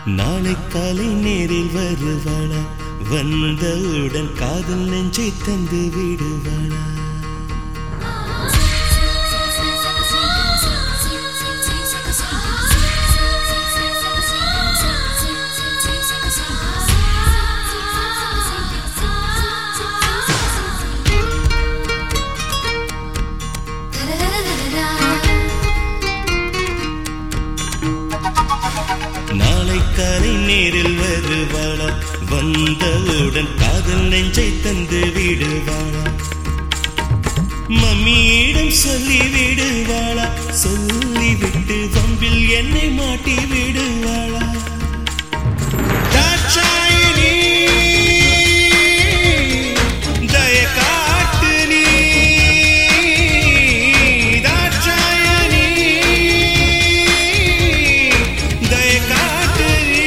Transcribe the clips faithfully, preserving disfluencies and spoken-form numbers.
நாளை காலை நேரில் வருவாளா, வந்தவுடன் காதல் நெஞ்சை தந்து விடுவாளா. நாளை காலை நேரில் வருவாளா, வந்தவுடன் காதல் நெஞ்சை தந்து விடுவாளா. மம்மியிடம் சொல்லி விடுவாளா, சொல்லிவிட்டு வம்பில் என்னை மாட்டி விடுவாளா. தாட்சாயினி தய காட்டு நீ, தாட்சாயினி தய காட்டு நீ.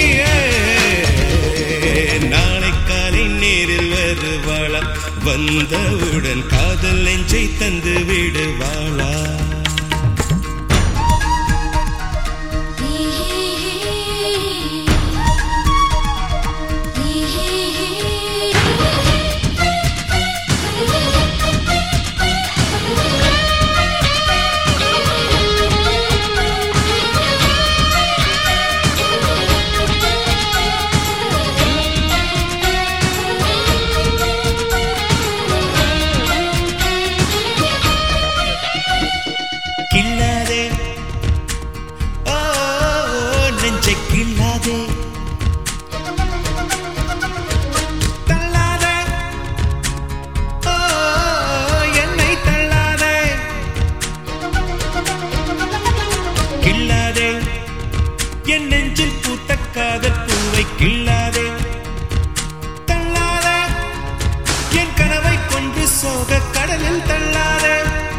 நாளை காலை நேரில் வருவாளா, வந்தவுடன் காதல் நெஞ்சை தந்து விடுவாளா. கில்லாதே ஓ நெஞ்சை கில்லாதே, தள்ளாதே ஓ என்னை தள்ளாதே. கில்லாதே என் நெஞ்சில் பூத்த காதல் பூவை, கில்லாதே தள்ளாதே என் கனவை கொன்று சோக கடலில் தள்ளாதே.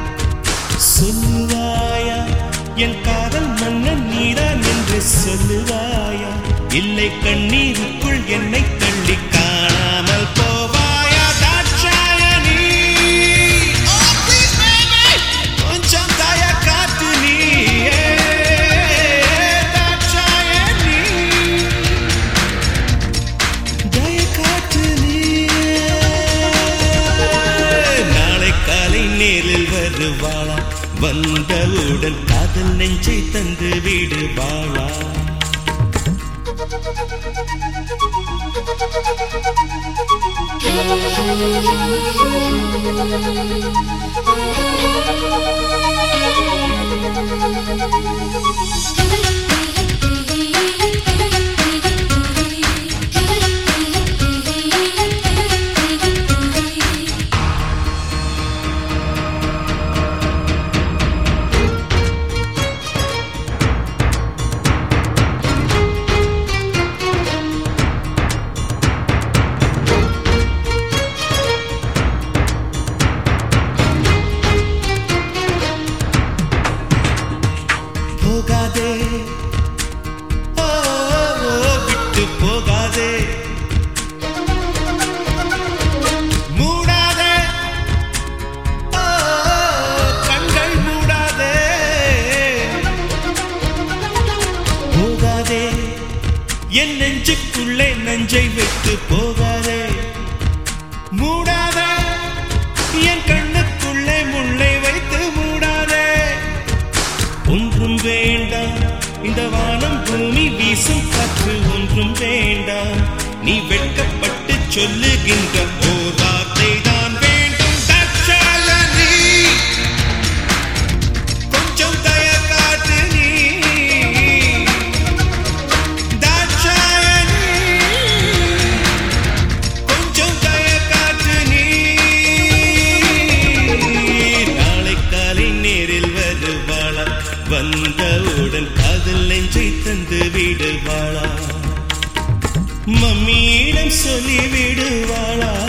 சொல்லுவாயா என் காதல் மன்னன் நீதான் என்று சொல்லுவாயா, இல்லை கண்ணீருக்குள் என்னை தள்ளி காணாமல் போவாயா. தாட்சாயணி கொஞ்சம் தய காத்து நீ, தாட்சாயணி தய காத்து நீ. நாளை காலை நேரில் வருவாளா, வந்தவுடன் காதல் நெஞ்சை தந்து விடுவாளா. போகாதே ஓ விட்டு போகாதே, மூடாதே ஓ கண்கள் மூடாதே. போகாதே என் நெஞ்சுக்குள்ளே நெஞ்சை வைத்து போகாதே, மூடாதே என் கண்ணுக்குள்ளே முள்ளை வைத்து மூடாதே. ஒன்றும் வேண்டாம் இந்த வானம் பூமி வீசும் காற்று, ஒன்றும் வேண்டாம் நீ வெட்கப்பட்டு சொல்லுகின்ற ஓர் வார்த்தை தான் வேண்டும். தாட்சாயணி கொஞ்சம் தய காட்டு நீ, தாட்சாயணி கொஞ்சம் தய காட்டு நீ. நாளை காலை நேரில் வருவாளா, வந்தவுடன் காதல் நெஞ்சை தந்து விடுவாளா. மம்மியிடம் சொல்லி விடுவாளா.